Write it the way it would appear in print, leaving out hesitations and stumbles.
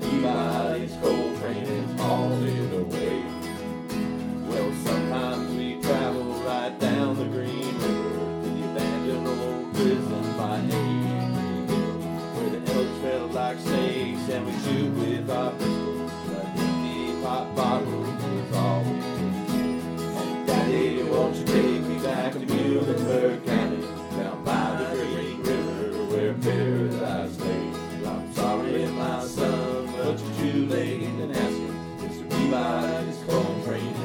Peabody's coal train is hauled away. Well, sometimes we travel right down the Green River to the abandoned old prison by Avery Hill, where the elks felt like snakes and we shoot with our pistols. That empty pop bottle is all we can. And Daddy, won't you take me back to Muhlenberg County, down by the Green River where paradise lay? I'm sorry, my son, but you're too late in asking. Mr. Peabody's coal train